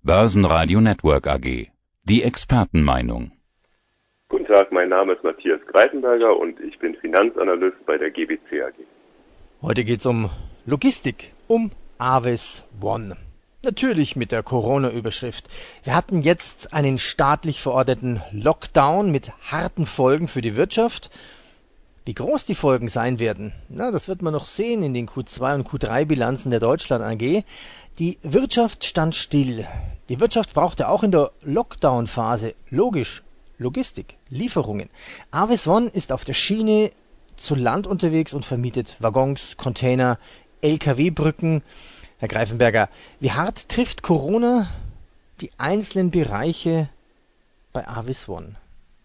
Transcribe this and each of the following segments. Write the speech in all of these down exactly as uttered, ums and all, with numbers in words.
Börsenradio Network A G. Die Expertenmeinung. Guten Tag, mein Name ist Matthias Greitenberger und ich bin Finanzanalyst bei der G B C A G. Heute geht es um Logistik, um Avis One. Natürlich mit der Corona-Überschrift. Wir hatten jetzt einen staatlich verordneten Lockdown mit harten Folgen für die Wirtschaft. Wie groß die Folgen sein werden, na, das wird man noch sehen in den Q zwei und Q drei Bilanzen der Deutschland A G. Die Wirtschaft stand still. Die Wirtschaft brauchte auch in der Lockdown-Phase, logisch, Logistik, Lieferungen. Avis One ist auf der Schiene zu Land unterwegs und vermietet Waggons, Container, L K W-Brücken. Herr Greifenberger, wie hart trifft Corona die einzelnen Bereiche bei Avis One?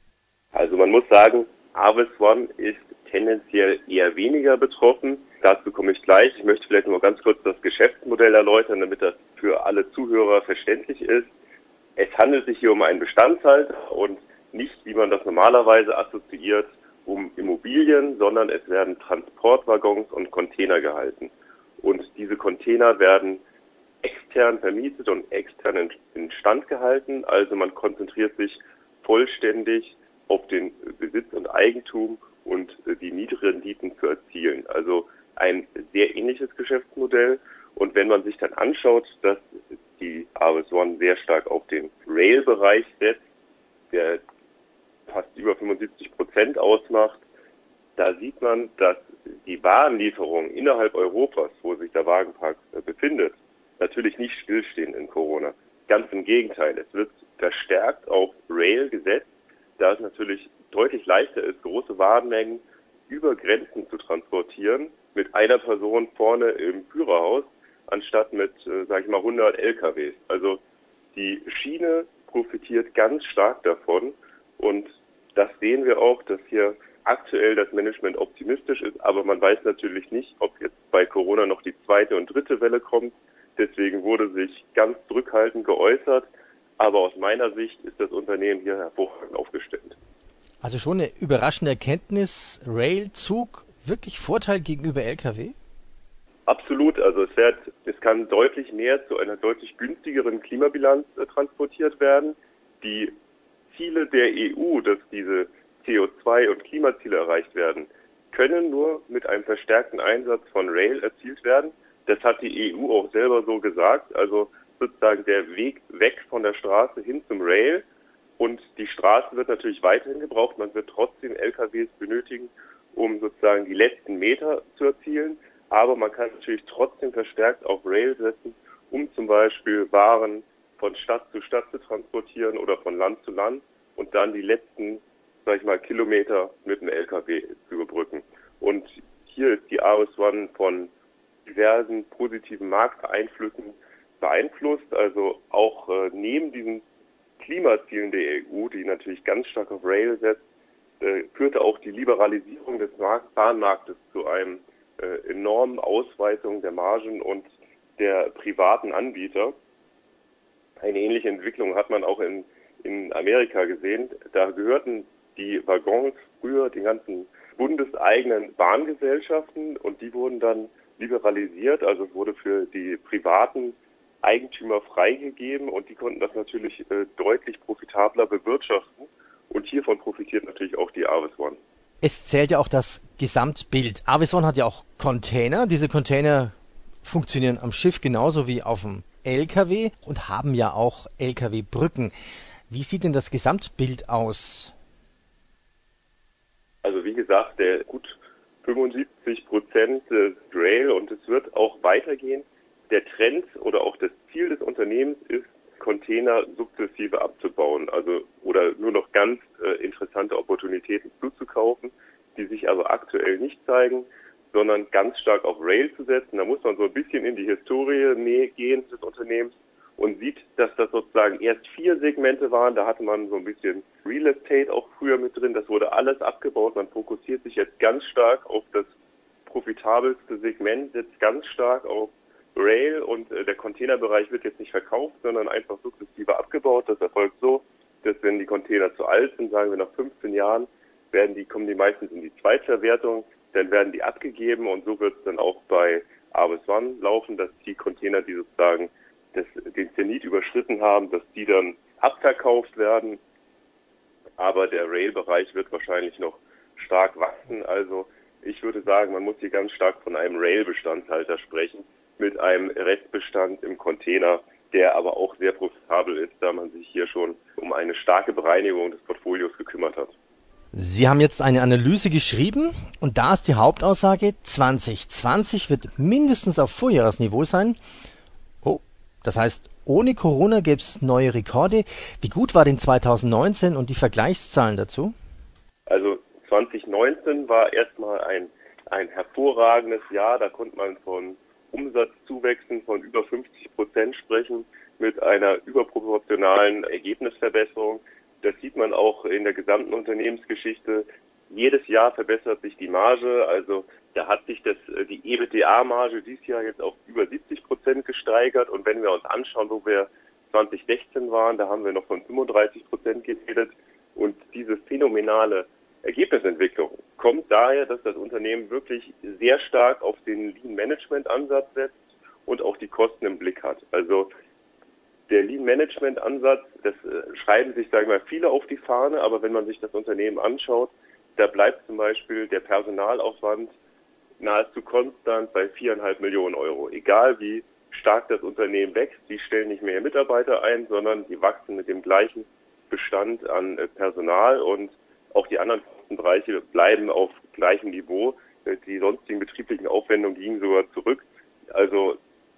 Also man muss sagen, Avis One ist tendenziell eher weniger betroffen. Dazu komme ich gleich. Ich möchte vielleicht nur ganz kurz das Geschäftsmodell erläutern, damit das für alle Zuhörer verständlich ist. Es handelt sich hier um einen Bestandshalter und nicht, wie man das normalerweise assoziiert, um Immobilien, sondern es werden Transportwaggons und Container gehalten. Und diese Container werden extern vermietet und extern instand gehalten. Also man konzentriert sich vollständig auf den Besitz und Eigentum und die Mietrenditen zu erzielen. Also ein sehr ähnliches Geschäftsmodell. Und wenn man sich dann anschaut, dass die Avis One sehr stark auf den Rail-Bereich setzt, der fast über fünfundsiebzig Prozent ausmacht, da sieht man, dass die Warenlieferungen innerhalb Europas, wo sich der Wagenpark befindet, natürlich nicht stillstehen in Corona. Ganz im Gegenteil, es wird verstärkt auf Rail gesetzt, da es natürlich deutlich leichter ist, große Warenmengen über Grenzen zu transportieren mit einer Person vorne im Führerhaus, anstatt mit, äh, sage ich mal, hundert L K Ws. Also die Schiene profitiert ganz stark davon und das sehen wir auch, dass hier aktuell das Management optimistisch ist, aber man weiß natürlich nicht, ob jetzt bei Corona noch die zweite und dritte Welle kommt. Deswegen wurde sich ganz zurückhaltend geäußert, aber aus meiner Sicht ist das Unternehmen hier hervorragend aufgestellt. Also schon eine überraschende Erkenntnis, Railzug wirklich Vorteil gegenüber L K W? Absolut, also es wird, es kann deutlich mehr zu einer deutlich günstigeren Klimabilanz äh, transportiert werden. Die Ziele der E U, dass diese C O zwei und Klimaziele erreicht werden, können nur mit einem verstärkten Einsatz von Rail erzielt werden. Das hat die E U auch selber so gesagt, also sozusagen der Weg weg von der Straße hin zum Rail. Und die Straße wird natürlich weiterhin gebraucht. Man wird trotzdem L K Ws benötigen, um sozusagen die letzten Meter zu erzielen. Aber man kann natürlich trotzdem verstärkt auf Rail setzen, um zum Beispiel Waren von Stadt zu Stadt zu transportieren oder von Land zu Land und dann die letzten, sag ich mal, Kilometer mit dem L K W zu überbrücken. Und hier ist die Avis One von diversen positiven Markteinflüssen beeinflusst. Also auch äh, neben diesen Klimazielen der E U, die natürlich ganz stark auf Rail setzt, äh, führte auch die Liberalisierung des Markt- Bahnmarktes zu einem äh, enormen Ausweitung der Margen und der privaten Anbieter. Eine ähnliche Entwicklung hat man auch in, in Amerika gesehen. Da gehörten die Waggons früher den ganzen bundeseigenen Bahngesellschaften und die wurden dann liberalisiert, also es wurde für die privaten Eigentümer freigegeben und die konnten das natürlich äh, deutlich profitabler bewirtschaften und hiervon profitiert natürlich auch die Avis One. Es zählt ja auch das Gesamtbild. Avis One hat ja auch Container. Diese Container funktionieren am Schiff genauso wie auf dem L K W und haben ja auch L K W-Brücken. Wie sieht denn das Gesamtbild aus? Also wie gesagt, der gut fünfundsiebzig Prozent Rail und es wird auch weitergehen. Der Trend oder auch das Ziel des Unternehmens ist, Container sukzessive abzubauen, also oder nur noch ganz äh, interessante Opportunitäten zuzukaufen, die sich aber aktuell nicht zeigen, sondern ganz stark auf Rail zu setzen. Da muss man so ein bisschen in die Historie gehen des Unternehmens und sieht, dass das sozusagen erst vier Segmente waren. Da hatte man so ein bisschen Real Estate auch früher mit drin. Das wurde alles abgebaut. Man fokussiert sich jetzt ganz stark auf das profitabelste Segment, setzt ganz stark auf Rail und äh, der Containerbereich wird jetzt nicht verkauft, sondern einfach sukzessive abgebaut. Das erfolgt so, dass wenn die Container zu alt sind, sagen wir nach fünfzehn Jahren, werden die, kommen die meistens in die Zweitverwertung, dann werden die abgegeben und so wird es dann auch bei Avis One laufen, dass die Container, die sozusagen das, den Zenit überschritten haben, dass die dann abverkauft werden. Aber der Rail-Bereich wird wahrscheinlich noch stark wachsen. Also ich würde sagen, man muss hier ganz stark von einem Rail-Bestandshalter sprechen, mit einem Restbestand im Container, der aber auch sehr profitabel ist, da man sich hier schon um eine starke Bereinigung des Portfolios gekümmert hat. Sie haben jetzt eine Analyse geschrieben und da ist die Hauptaussage, zwanzig zwanzig wird mindestens auf Vorjahresniveau sein. Oh, das heißt, ohne Corona gäbe es neue Rekorde. Wie gut war denn zwanzig neunzehn und die Vergleichszahlen dazu? Also zwanzig neunzehn war erstmal ein, ein hervorragendes Jahr. Da konnte man von Umsatzzuwächsen von über fünfzig Prozent sprechen mit einer überproportionalen Ergebnisverbesserung. Das sieht man auch in der gesamten Unternehmensgeschichte. Jedes Jahr verbessert sich die Marge. Also da hat sich das, die EBITDA-Marge dieses Jahr jetzt auf über siebzig Prozent gesteigert. Und wenn wir uns anschauen, wo wir zwanzig sechzehn waren, da haben wir noch von fünfunddreißig Prozent geredet. Und diese phänomenale Ergebnisentwicklung kommt daher, dass das Unternehmen wirklich sehr stark auf den Lean-Management-Ansatz setzt und auch die Kosten im Blick hat. Also der Lean-Management-Ansatz, das äh, schreiben sich, sagen wir mal, viele auf die Fahne, aber wenn man sich das Unternehmen anschaut, da bleibt zum Beispiel der Personalaufwand nahezu konstant bei viereinhalb Millionen Euro. Egal wie stark das Unternehmen wächst, die stellen nicht mehr Mitarbeiter ein, sondern die wachsen mit dem gleichen Bestand an äh, Personal und auch die anderen Kostenbereiche bleiben auf gleichem Niveau. Die sonstigen betrieblichen Aufwendungen gingen sogar zurück. Also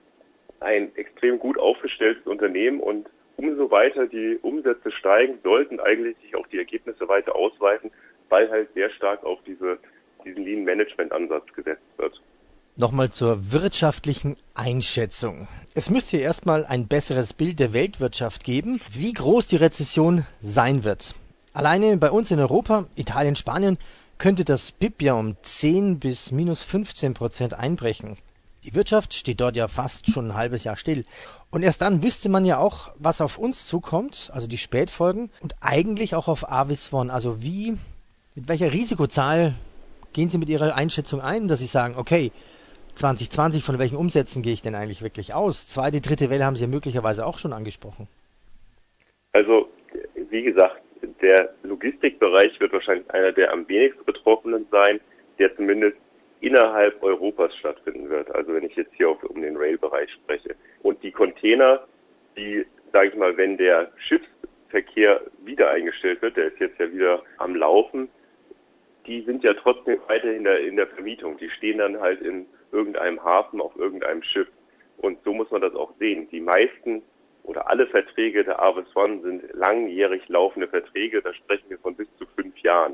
ein extrem gut aufgestelltes Unternehmen und umso weiter die Umsätze steigen, sollten eigentlich sich auch die Ergebnisse weiter ausweiten, weil halt sehr stark auf diese, diesen Lean-Management-Ansatz gesetzt wird. Nochmal zur wirtschaftlichen Einschätzung. Es müsste ja erstmal ein besseres Bild der Weltwirtschaft geben, wie groß die Rezession sein wird. Alleine bei uns in Europa, Italien, Spanien, könnte das B I P ja um zehn bis minus fünfzehn Prozent einbrechen. Die Wirtschaft steht dort ja fast schon ein halbes Jahr still. Und erst dann wüsste man ja auch, was auf uns zukommt, also die Spätfolgen und eigentlich auch auf Avis One. Also wie, mit welcher Risikozahl gehen Sie mit Ihrer Einschätzung ein, dass Sie sagen, okay, zwanzig zwanzig, von welchen Umsätzen gehe ich denn eigentlich wirklich aus? Zweite, dritte Welle haben Sie ja möglicherweise auch schon angesprochen. Also, wie gesagt, der Logistikbereich wird wahrscheinlich einer der am wenigsten Betroffenen sein, der zumindest innerhalb Europas stattfinden wird. Also wenn ich jetzt hier auf, um den Rail-Bereich spreche. Und die Container, die, sage ich mal, wenn der Schiffsverkehr wieder eingestellt wird, der ist jetzt ja wieder am Laufen, die sind ja trotzdem weiterhin in der, in der Vermietung. Die stehen dann halt in irgendeinem Hafen auf irgendeinem Schiff. Und so muss man das auch sehen. Die meisten oder alle Verträge der Avis One sind langjährig laufende Verträge. Da sprechen wir von bis zu fünf Jahren.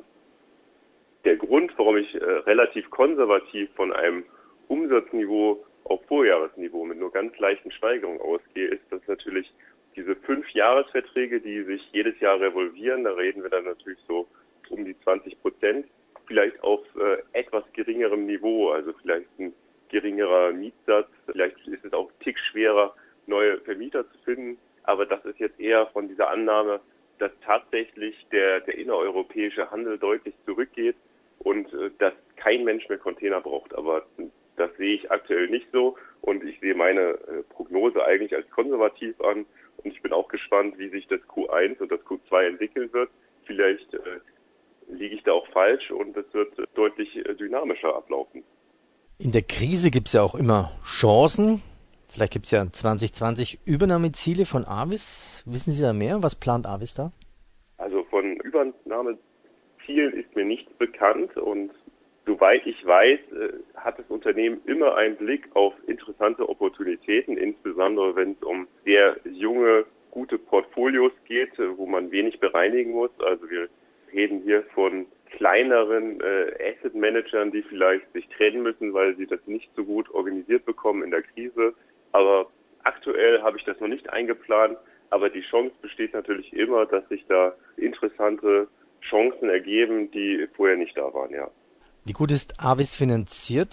Der Grund, warum ich äh, relativ konservativ von einem Umsatzniveau auf Vorjahresniveau mit nur ganz leichten Steigerungen ausgehe, ist, dass natürlich diese fünf Jahresverträge, die sich jedes Jahr revolvieren, da reden wir dann natürlich so um die zwanzig Prozent, vielleicht auf äh, etwas geringerem Niveau, also vielleicht ein geringerer Mietsatz, vielleicht ist es auch ein Tick schwerer, neue Vermieter zu finden, aber das ist jetzt eher von dieser Annahme, dass tatsächlich der, der innereuropäische Handel deutlich zurückgeht und äh, dass kein Mensch mehr Container braucht. Aber das sehe ich aktuell nicht so und ich sehe meine äh, Prognose eigentlich als konservativ an und ich bin auch gespannt, wie sich das Q eins und das Q zwei entwickeln wird. Vielleicht äh, liege ich da auch falsch und es wird äh, deutlich äh, dynamischer ablaufen. In der Krise gibt es ja auch immer Chancen. Vielleicht gibt es ja zwanzig zwanzig Übernahmeziele von Avis. Wissen Sie da mehr? Was plant Avis da? Also von Übernahmezielen ist mir nichts bekannt und soweit ich weiß, hat das Unternehmen immer einen Blick auf interessante Opportunitäten, insbesondere wenn es um sehr junge, gute Portfolios geht, wo man wenig bereinigen muss. Also wir reden hier von kleineren äh, Asset-Managern, die vielleicht sich trennen müssen, weil sie das nicht so gut organisiert bekommen in der Krise. Aber aktuell habe ich das noch nicht eingeplant. Aber die Chance besteht natürlich immer, dass sich da interessante Chancen ergeben, die vorher nicht da waren, ja. Wie gut ist Avis finanziert?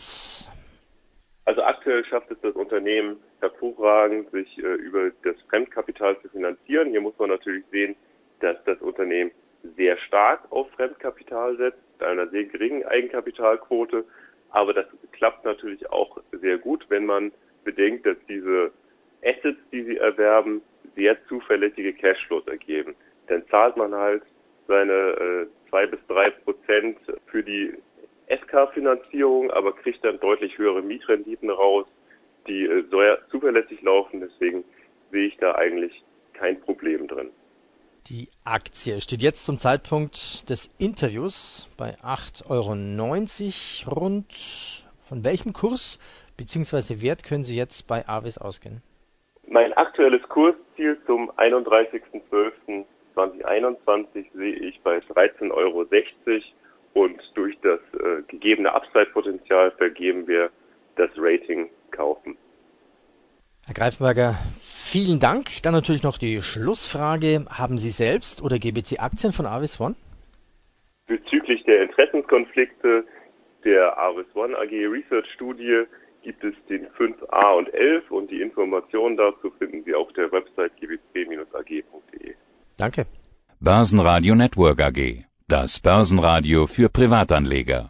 Also aktuell schafft es das Unternehmen hervorragend, sich äh, über das Fremdkapital zu finanzieren. Hier muss man natürlich sehen, dass das Unternehmen sehr stark auf Fremdkapital setzt, mit einer sehr geringen Eigenkapitalquote. Aber das klappt natürlich auch sehr gut, wenn man bedenkt, dass diese Assets, die Sie erwerben, sehr zuverlässige Cashflows ergeben. Dann zahlt man halt seine äh, zwei bis drei Prozent für die S K-Finanzierung, aber kriegt dann deutlich höhere Mietrenditen raus, die äh, sehr zuverlässig laufen. Deswegen sehe ich da eigentlich kein Problem drin. Die Aktie steht jetzt zum Zeitpunkt des Interviews bei acht Euro neunzig rund. Von welchem Kurs bzw. Wert können Sie jetzt bei AWIS ausgehen? Mein aktuelles Kursziel zum einunddreißigsten zwölften zweitausendeinundzwanzig sehe ich bei dreizehn Euro sechzig und durch das äh, gegebene Upside-Potenzial vergeben wir das Rating kaufen. Herr Greifenberger, vielen Dank. Dann natürlich noch die Schlussfrage. Haben Sie selbst oder G B C Aktien von AWIS One? Bezüglich der Interessenskonflikte der AWIS One A G Research Studie gibt es den fünf a und elf und die Informationen dazu finden Sie auf der Website g b c Bindestrich a g punkt de. Danke. Börsenradio Network A G. Das Börsenradio für Privatanleger.